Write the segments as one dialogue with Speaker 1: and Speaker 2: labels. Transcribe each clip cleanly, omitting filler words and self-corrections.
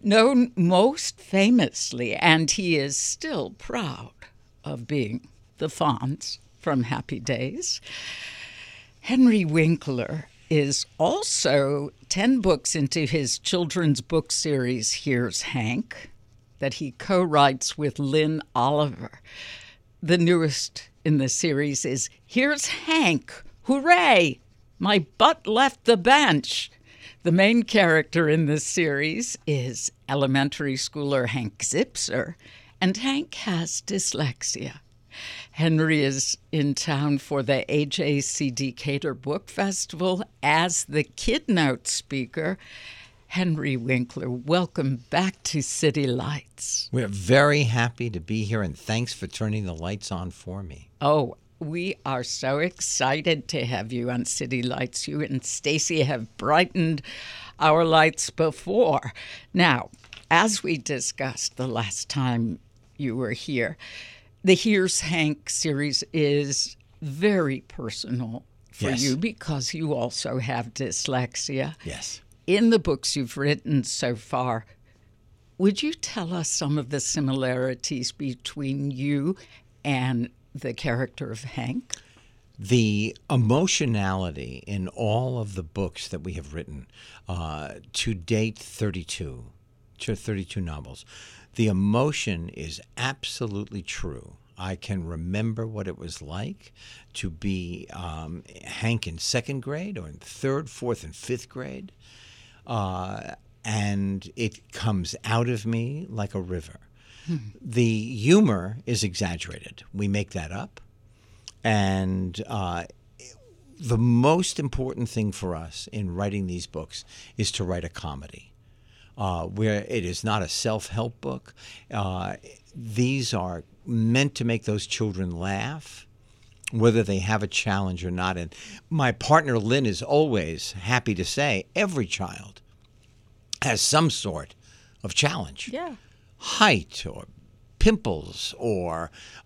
Speaker 1: known most famously, and he is still proud of being the Fonz from Happy Days. Henry Winkler is also 10 books into his children's book series, Here's Hank, that he co-writes with Lynn Oliver. The newest in the series is Here's Hank, Hooray! My butt left the bench. The main character in this series is elementary schooler Hank Zipser, and Hank has dyslexia. Henry is in town for the AJC Decatur Book Festival as the Kidnote speaker. Henry Winkler, welcome back to City Lights.
Speaker 2: We're very happy to be here, and thanks for turning the lights on for me.
Speaker 1: Oh, we are so excited to have you on City Lights. You and Stacy have brightened our lights before. Now, as we discussed the last time you were here, the Here's Hank series is very personal for you because you also have dyslexia.
Speaker 2: Yes.
Speaker 1: In the books you've written so far, would you tell us some of the similarities between you and the character of Hank?
Speaker 2: The emotionality in all of the books that we have written, to date 32 novels, the emotion is absolutely true. I can remember what it was like to be Hank in second grade or in third, fourth, and fifth grade. And it comes out of me like a river. The humor is exaggerated. We make that up. And the most important thing for us in writing these books is to write a comedy. Where it is not a self-help book. These are meant to make those children laugh, whether they have a challenge or not. And my partner, Lynn, is always happy to say every child has some sort of challenge.
Speaker 1: Yeah.
Speaker 2: Height or pimples or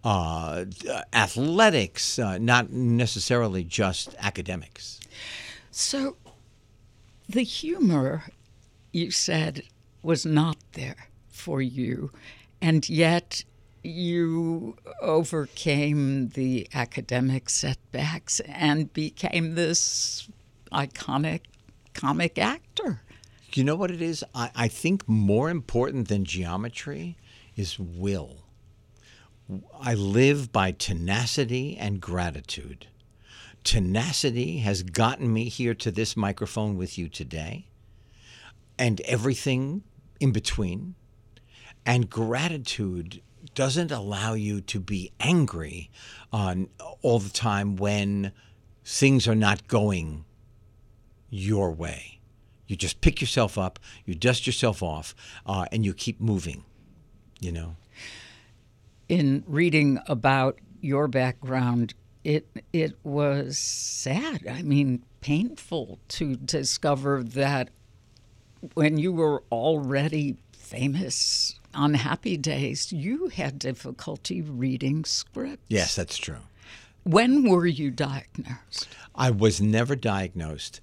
Speaker 2: athletics, not necessarily just academics.
Speaker 1: So the humor, you said, was not there for you, and yet you overcame the academic setbacks and became this iconic comic actor.
Speaker 2: You know what it is? I think more important than geometry is will. I live by tenacity and gratitude. Tenacity has gotten me here to this microphone with you today, and everything in between. And gratitude doesn't allow you to be angry all the time when things are not going your way. You just pick yourself up, you dust yourself off, and you keep moving, you know.
Speaker 1: In reading about your background, it was sad. I mean, painful to discover that when you were already famous on Happy Days, you had difficulty reading scripts.
Speaker 2: Yes, that's true.
Speaker 1: When were you diagnosed?
Speaker 2: I was never diagnosed.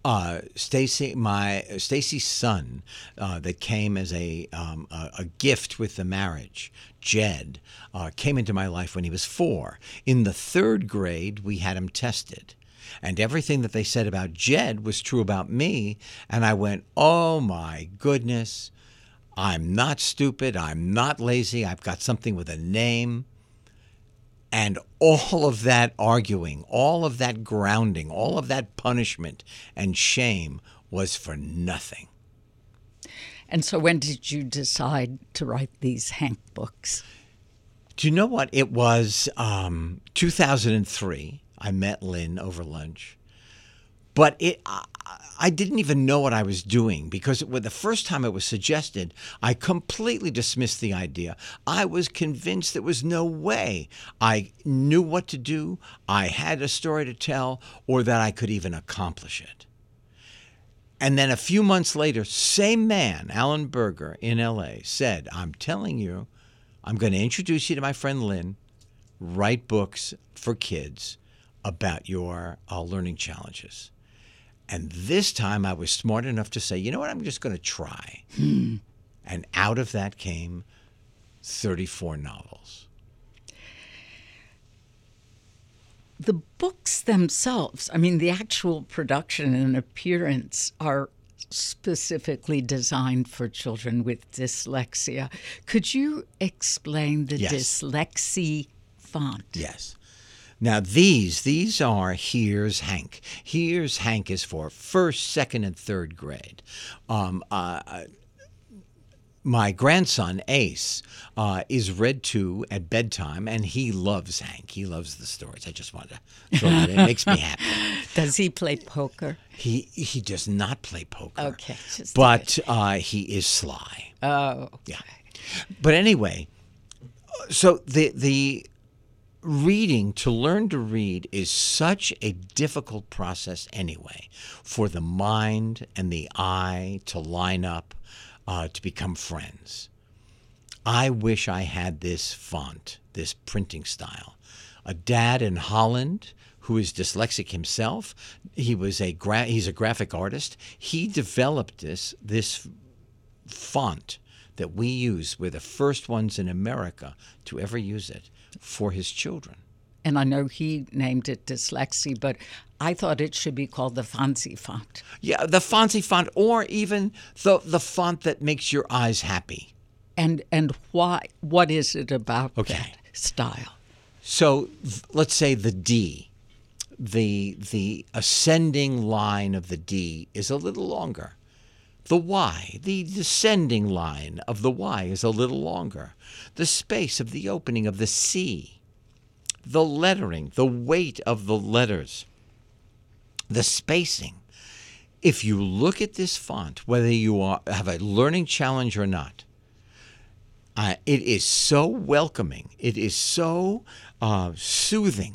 Speaker 2: Stacy's son, that came as a gift with the marriage, Jed, came into my life when he was 4. In the 3rd grade, we had him tested. And everything that they said about Jed was true about me. And I went, oh, my goodness. I'm not stupid. I'm not lazy. I've got something with a name. And all of that arguing, all of that grounding, all of that punishment and shame was for nothing.
Speaker 1: And so when did you decide to write these Hank books?
Speaker 2: Do you know what? It was 2003. I met Lynn over lunch. But I didn't even know what I was doing because the first time it was suggested, I completely dismissed the idea. I was convinced there was no way I knew what to do, I had a story to tell, or that I could even accomplish it. And then a few months later, same man, Alan Berger in L.A., said, I'm telling you, I'm going to introduce you to my friend Lynn, write books for kids about your learning challenges. And this time I was smart enough to say, you know what, I'm just going to try. And And out of that came 34 novels.
Speaker 1: The books themselves, I mean, the actual production and appearance are specifically designed for children with dyslexia. Could you explain the
Speaker 2: Yes.
Speaker 1: dyslexia font?
Speaker 2: Yes. Now, these are Here's Hank. Here's Hank is for first, second, and third grade. My grandson, Ace, is read to at bedtime, and he loves Hank. He loves the stories. I just wanted to throw that in. It makes me happy.
Speaker 1: Does he play poker?
Speaker 2: He does not play poker.
Speaker 1: Okay.
Speaker 2: But he is sly.
Speaker 1: Oh.
Speaker 2: Yeah. But anyway, so the reading, to learn to read, is such a difficult process anyway, for the mind and the eye to line up, to become friends. I wish I had this font, this printing style. A dad in Holland who is dyslexic himself, he's a graphic artist. He developed this font that we use. We're the first ones in America to ever use it for his children.
Speaker 1: And I know he named it dyslexia, but I thought it should be called the Fonzie font.
Speaker 2: Yeah, the Fonzie font, or even the font that makes your eyes happy.
Speaker 1: And why? What is it about
Speaker 2: Okay.
Speaker 1: that style?
Speaker 2: So let's say the D, the ascending line of the D is a little longer. The Y, the descending line of the Y is a little longer. The space of the opening of the C, the lettering, the weight of the letters, the spacing. If you look at this font, whether you have a learning challenge or not, it is so welcoming. It is so soothing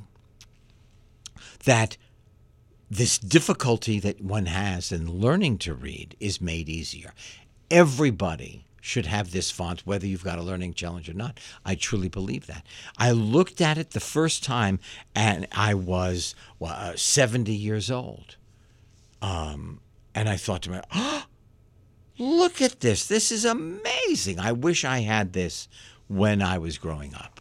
Speaker 2: that this difficulty that one has in learning to read is made easier. Everybody should have this font, whether you've got a learning challenge or not. I truly believe that. I looked at it the first time, and I was 70 years old. And I thought to myself, oh, look at this. This is amazing. I wish I had this when I was growing up.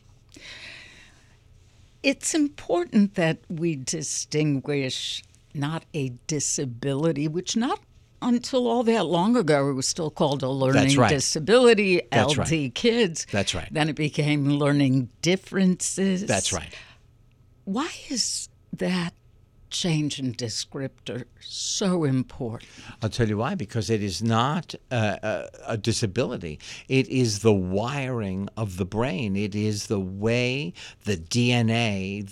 Speaker 1: It's important that we distinguish not a disability, which not until all that long ago it was still called a learning disability,
Speaker 2: That's
Speaker 1: LD
Speaker 2: right.
Speaker 1: kids.
Speaker 2: That's right.
Speaker 1: Then it became learning differences.
Speaker 2: That's right.
Speaker 1: Why is that change in descriptor so important?
Speaker 2: I'll tell you why. Because it is not a disability. It is the wiring of the brain. It is the way the DNA,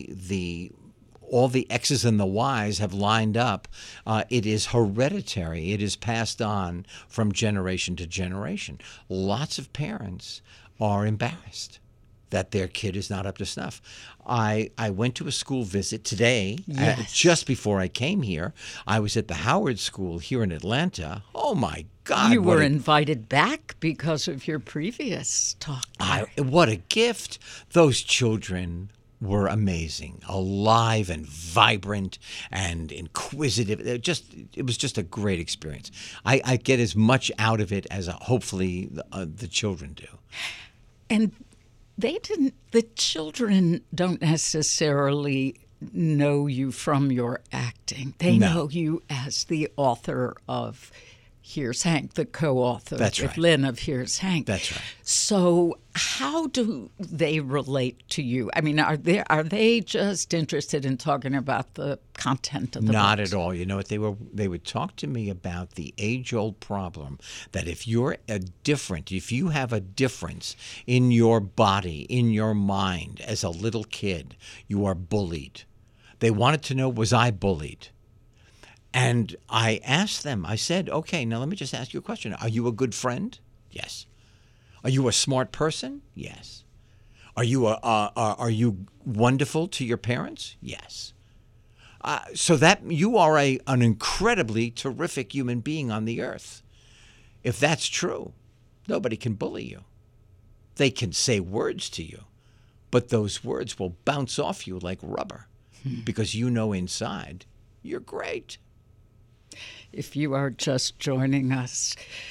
Speaker 2: all the X's and the Y's have lined up. It is hereditary. It is passed on from generation to generation. Lots of parents are embarrassed that their kid is not up to snuff. I went to a school visit today,
Speaker 1: Yes.
Speaker 2: just before I came here. I was at the Howard School here in Atlanta. Oh, my God.
Speaker 1: You were invited back because of your previous talk.
Speaker 2: What a gift. Those children were amazing, alive and vibrant and inquisitive. It was just a great experience. I get as much out of it as hopefully the children do.
Speaker 1: And the children don't necessarily know you from your acting. They
Speaker 2: No.
Speaker 1: know you as the author of Here's Hank, the co-author
Speaker 2: That's
Speaker 1: with
Speaker 2: right.
Speaker 1: Lynn of Here's Hank.
Speaker 2: That's right.
Speaker 1: So how do they relate to you? I mean, are they just interested in talking about the content of the
Speaker 2: Not
Speaker 1: books?
Speaker 2: at all. You know what? They would talk to me about the age-old problem that if you have a difference in your body, in your mind as a little kid, you are bullied. They wanted to know, was I bullied? And I asked them, I said, okay, now let me just ask you a question. Are you a good friend? Yes. Are you a smart person? Yes. Are you wonderful to your parents? Yes. So that you are an incredibly terrific human being on the earth. If that's true, nobody can bully you. They can say words to you, but those words will bounce off you like rubber because you know inside you're great.
Speaker 1: If you are just joining us,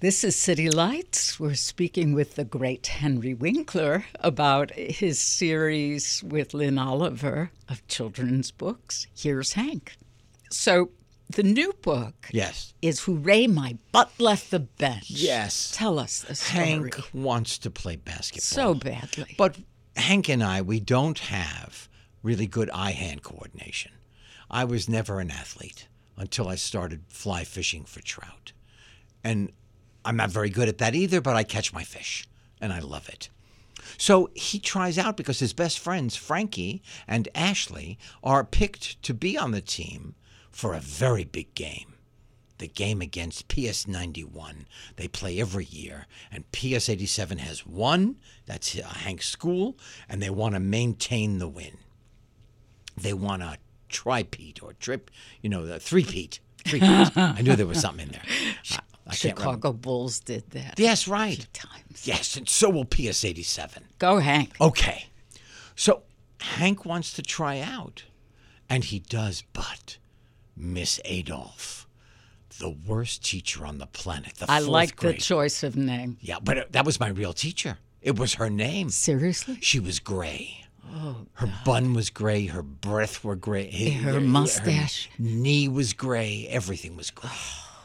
Speaker 1: This is City Lights. We're speaking with the great Henry Winkler about his series with Lynn Oliver of children's books. Here's Hank. So the new book is Hooray, My Butt Left the Bench.
Speaker 2: Yes.
Speaker 1: Tell us the story.
Speaker 2: Hank wants to play basketball.
Speaker 1: So badly.
Speaker 2: But Hank and I, we don't have really good eye-hand coordination. I was never an athlete until I started fly fishing for trout. And I'm not very good at that either, but I catch my fish, and I love it. So he tries out because his best friends, Frankie and Ashley, are picked to be on the team for a very big game. The game against PS 91. They play every year, and PS 87 has won. That's Hank's school, and they want to maintain the win. They want a tri-peat or the three-peat. I knew there was something in there.
Speaker 1: Chicago Bulls did that.
Speaker 2: Yes, right.
Speaker 1: 3 times.
Speaker 2: Yes, and so will PS 87.
Speaker 1: Go, Hank.
Speaker 2: Okay. So Hank wants to try out, and he does, but Miss Adolph, the worst teacher on the planet, the
Speaker 1: I
Speaker 2: fourth
Speaker 1: like
Speaker 2: grade.
Speaker 1: the choice of name.
Speaker 2: Yeah, but that was my real teacher. It was her name.
Speaker 1: Seriously?
Speaker 2: She was gray.
Speaker 1: Oh,
Speaker 2: her bun was gray. Her breath were gray.
Speaker 1: Her mustache.
Speaker 2: Her knee was gray. Everything was gray.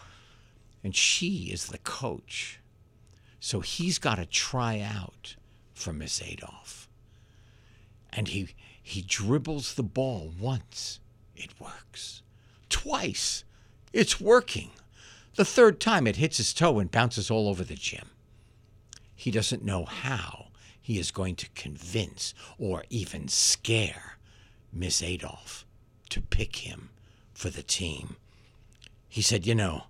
Speaker 2: And she is the coach. So he's got to try out for Miss Adolph. And he dribbles the ball once. It works. Twice. It's working. The third time it hits his toe and bounces all over the gym. He doesn't know how he is going to convince or even scare Miss Adolph to pick him for the team. He said,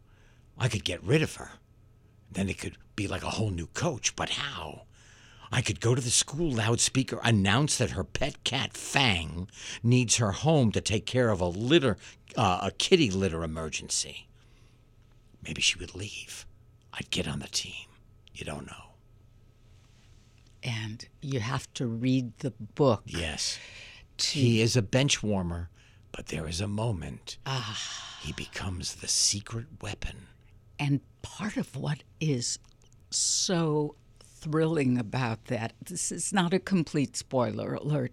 Speaker 2: I could get rid of her. Then it could be like a whole new coach. But how? I could go to the school loudspeaker, announce that her pet cat, Fang, needs her home to take care of a kitty litter emergency. Maybe she would leave. I'd get on the team. You don't know.
Speaker 1: And you have to read the book.
Speaker 2: Yes. He is a bench warmer, but there is a moment. He becomes the secret weapon.
Speaker 1: And part of what is so thrilling about that, this is not a complete spoiler alert,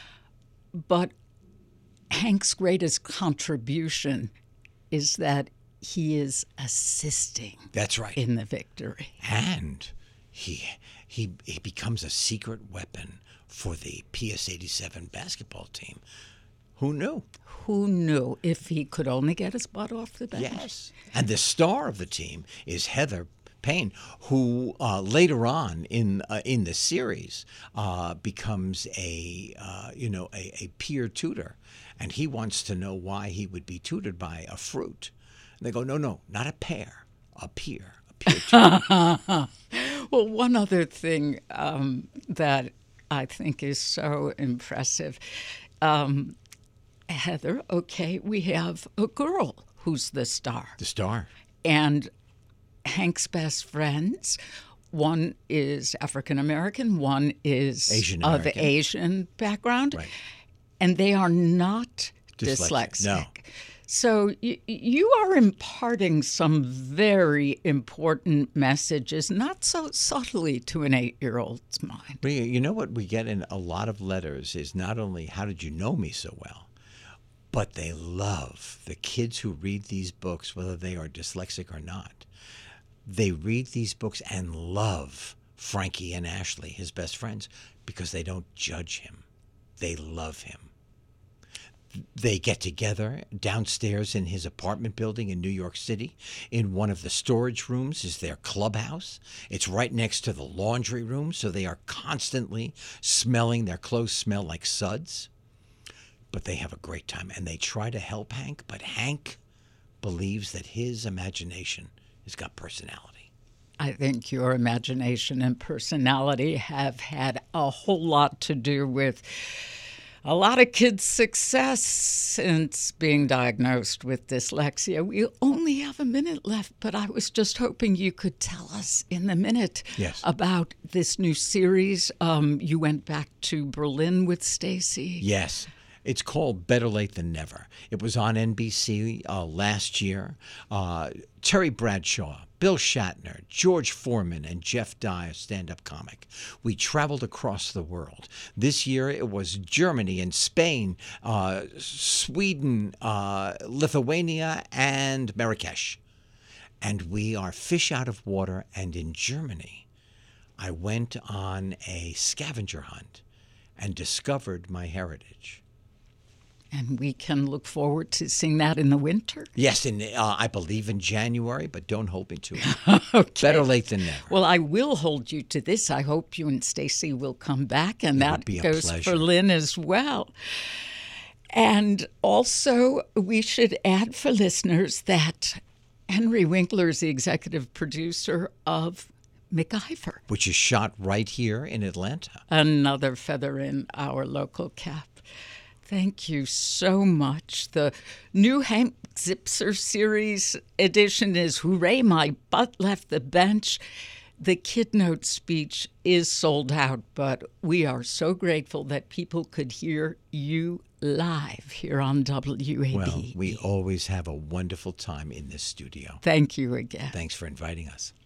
Speaker 1: but Hank's greatest contribution is that he is assisting.
Speaker 2: That's right.
Speaker 1: In the victory.
Speaker 2: And he becomes a secret weapon for the PS 87 basketball team. Who knew?
Speaker 1: Who knew if he could only get his butt off the bench?
Speaker 2: Yes. And the star of the team is Heather Payne, who later on in the series becomes a peer tutor, and he wants to know why he would be tutored by a fruit. And they go, no, not a pear, a peer tutor.
Speaker 1: Well, one other thing that I think is so impressive. Heather, okay, we have a girl who's the star.
Speaker 2: The star.
Speaker 1: And Hank's best friends, one is African American, one is
Speaker 2: Asian
Speaker 1: of
Speaker 2: American.
Speaker 1: Asian background,
Speaker 2: Right.
Speaker 1: and they are not dyslexic.
Speaker 2: No.
Speaker 1: So you are imparting some very important messages, not so subtly to an 8-year-old's mind.
Speaker 2: Rhea, you know what we get in a lot of letters is not only how did you know me so well, but they love the kids who read these books, whether they are dyslexic or not. They read these books and love Frankie and Ashley, his best friends, because they don't judge him. They love him. They get together downstairs in his apartment building in New York City. In one of the storage rooms is their clubhouse. It's right next to the laundry room, so they are constantly smelling. Their clothes smell like suds. But they have a great time, and they try to help Hank, but Hank believes that his imagination has got personality.
Speaker 1: I think your imagination and personality have had a whole lot to do with a lot of kids' success since being diagnosed with dyslexia. We only have a minute left, but I was just hoping you could tell us in the minute about this new series. You went back to Berlin with Stacy.
Speaker 2: Yes. It's called Better Late Than Never. It was on NBC last year. Terry Bradshaw Bill Shatner, George Foreman, and Jeff Dye, a stand-up comic. We traveled across the world. This year it was Germany and Spain, Sweden, Lithuania, and Marrakesh. And we are fish out of water. And in Germany, I went on a scavenger hunt and discovered my heritage.
Speaker 1: And we can look forward to seeing that in the winter?
Speaker 2: Yes, I believe in January, but don't hold me to it.
Speaker 1: Okay.
Speaker 2: Better late than never.
Speaker 1: Well, I will hold you to this. I hope you and Stacy will come back, and that
Speaker 2: be a
Speaker 1: goes
Speaker 2: pleasure.
Speaker 1: for Lynn as well. And also, we should add for listeners that Henry Winkler is the executive producer of MacGyver.
Speaker 2: Which is shot right here in Atlanta.
Speaker 1: Another feather in our local cap. Thank you so much. The new Hank Zipser series edition is Hooray, My Butt Left the Bench. The Kid Note speech is sold out, but we are so grateful that people could hear you live here on WABE.
Speaker 2: Well, we always have a wonderful time in this studio.
Speaker 1: Thank you again.
Speaker 2: Thanks for inviting us.